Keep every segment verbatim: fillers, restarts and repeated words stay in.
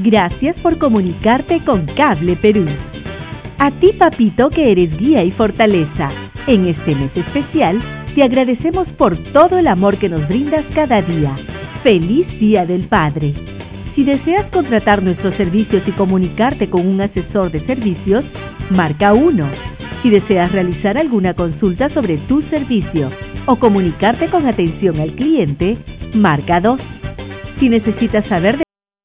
Gracias por comunicarte con Cable Perú. A ti, papito, que eres guía y fortaleza. En este mes especial, te agradecemos por todo el amor que nos brindas cada día. ¡Feliz Día del Padre! Si deseas contratar nuestros servicios y comunicarte con un asesor de servicios, marca uno. Si deseas realizar alguna consulta sobre tu servicio o comunicarte con atención al cliente, marca dos. Si necesitas saber de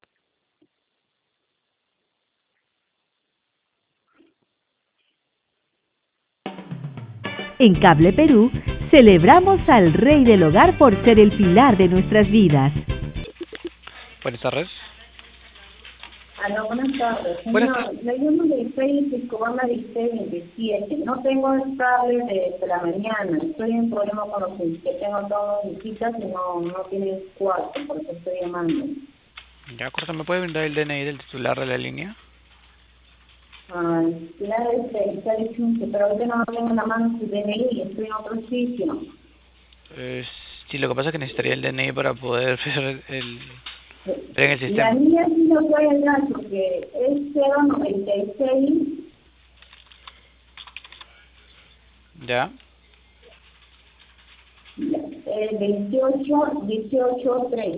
En Cable Perú, celebramos al Rey del Hogar por ser el pilar de nuestras vidas. Buenas tardes. Aló, buenas tardes. Buenas Señor, le llamo de Facebook Escobar veintisiete. No tengo el cable desde la mañana. Estoy en problema con los que tengo todas mis citas y no, no tiene cuarto, por eso estoy llamando. Ya, corta, ¿me puede brindar el D N I del titular de la línea? Ay, claro, este, está diciendo, pero ahorita no tengo en la mano su D N I y estoy en otro sitio. Eh, sí, lo que pasa es que necesitaría el D N I para poder ver el, ver en el sistema. La mía sí lo voy a dar porque es cero noventa y seis. ¿Ya? Eh, veintiocho, dieciocho, tres.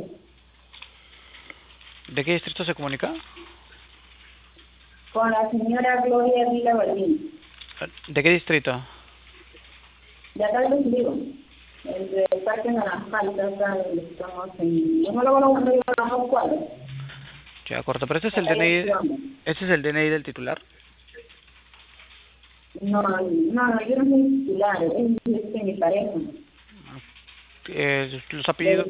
¿De qué distrito se comunica? Con la señora Gloria Vila Balbín. ¿De qué distrito? De acá de los Olivos. El de Parque Naranjal, acá donde estamos en... No lo voy a poner a las dos cuadras. Ya, corta, pero este es el D N I, este es el D N I del titular. No, no, no, yo no soy titular, es de mi pareja. Eh, los apellidos.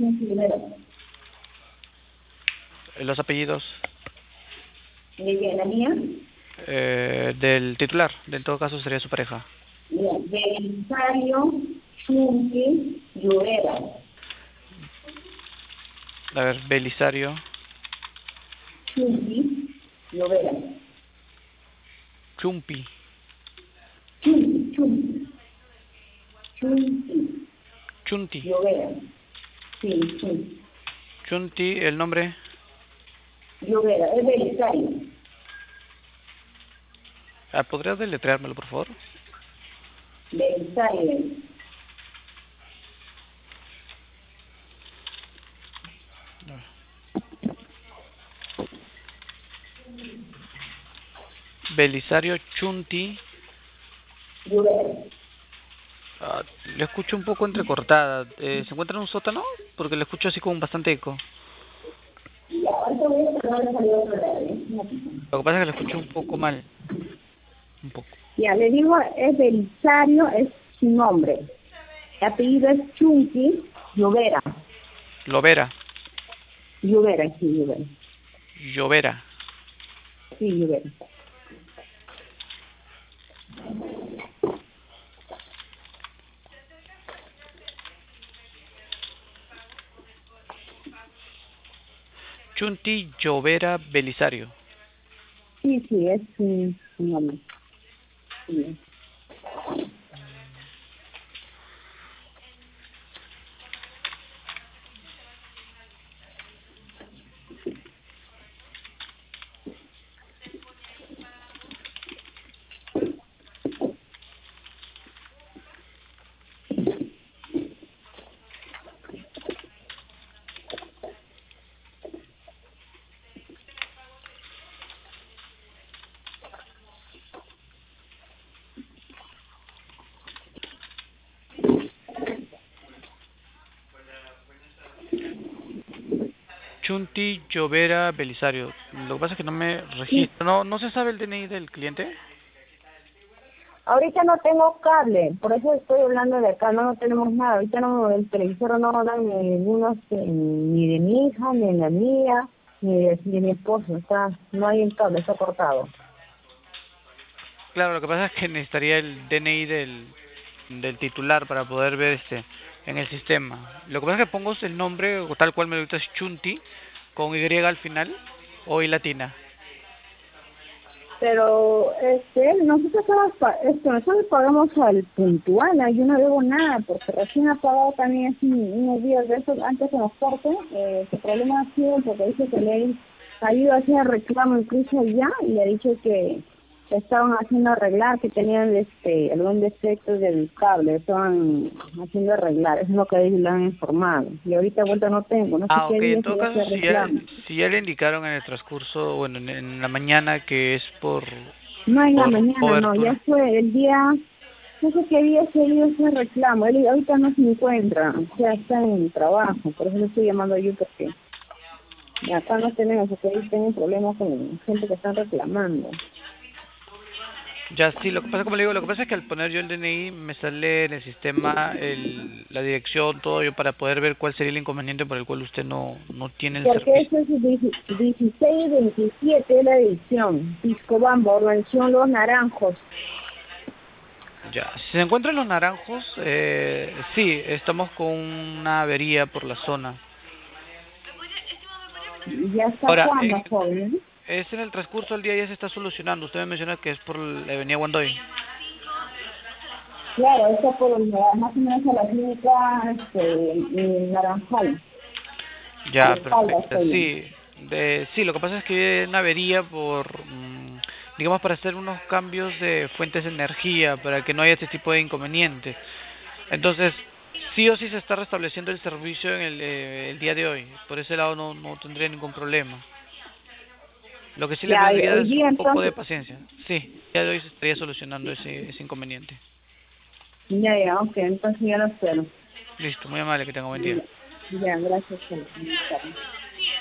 Los apellidos. ¿De qué? ¿La mía? Eh, del titular, en todo caso sería su pareja. Bien, Belisario Chunqui Llovera. A ver, Belisario. Chunqui Llovera. Chumpi. Chunqui, Chunqui. Chunqui. Chunti. Llovera. Sí, Chunqui. Chunti, el nombre. Llovera, es Belisario. Ah, ¿podrías deletreármelo, por favor? Belisario. Belisario Chunti. Llovera. Ah, le escucho un poco entrecortada. Eh, ¿Se encuentra en un sótano? Porque le escucho así con bastante eco. Ya, ahorita voy a tratar de salir a otro lado, ¿eh? Lo que pasa es que le escucho un poco mal. Un poco. Ya, le digo, es Belisario, es su nombre. El apellido es Chunqui Llovera. Lovera. Llovera, sí, Llovera. Llovera. Sí, Llovera. Chunti Llovera Belisario. Sí, sí, es su, su nombre. Sí. Chunti Llovera Belisario. Lo que pasa es que no me registra. No, no se sabe el D N I del cliente. Ahorita no tengo cable, por eso estoy hablando de acá, no, no tenemos nada. Ahorita no, el televisor no da ni ninguno, ni de mi hija, ni de la mía, ni de, de mi esposo. Está, no hay el cable, está cortado. Claro, lo que pasa es que necesitaría el D N I del, del titular para poder ver este en el sistema. Lo que pasa es que pongo el nombre, o tal cual me lo dice, es Chunti, con Y al final, o I latina. Pero, este, nosotros estamos, este, nosotros pagamos al puntual, ¿eh? Yo no debo nada, porque recién ha pagado también hace unos días de esos, antes que nos corten, eh, el problema ha sido porque dice que ley ha ido a hacer reclamo incluso ya y le ha dicho que estaban haciendo arreglar, que tenían este algún defecto del cable, estaban haciendo arreglar, es lo que ellos le han informado. Y ahorita vuelta no tengo, no sé Ah, qué ok, día en se todo va a caso, hacer si ya, reclamo. si ya le indicaron en el transcurso, bueno, en, en la mañana que es por, No, en la por mañana no, ya cobertura. fue el día, no sé qué día se dio ese reclamo, él ahorita no se encuentra, o sea, está en el trabajo, por eso le estoy llamando yo porque acá no tenemos, porque ahí tengo problemas con gente que están reclamando. Ya, sí, lo que pasa, como le digo, lo que pasa es que al poner yo el D N I me sale en el sistema el, la dirección, todo yo para poder ver cuál sería el inconveniente por el cual usted no, no tiene el Porque servicio. eso es dieciséis veintisiete la edición, Pisco Bamba, Organización Los Naranjos. Ya, si se encuentran los naranjos, eh, sí, estamos con una avería por la zona. ¿Ya está Ahora, cuándo, en, joven? es en el transcurso del día ya se está solucionando. Usted me menciona que es por la avenida Guandoy. Claro, eso por el, más o menos a la clínica este, en Naranjal, Ya, de espalda perfecto. estoy bien. Sí, de, sí, lo que pasa es que hay una avería por, mm, digamos, para hacer unos cambios de fuentes de energía, para que no haya este tipo de inconvenientes. Entonces, sí o sí se está restableciendo el servicio en el, eh, el día de hoy. Por ese lado no, no tendría ningún problema. Lo que sí le Ya, hoy pediría hoy es día un poco de entonces, paciencia. Sí, el día de hoy se estaría solucionando ese, ese inconveniente. ya, ya, ok, entonces ya lo espero. Listo, muy amable, que tenga buen día. Ya, ya, gracias por comentarme.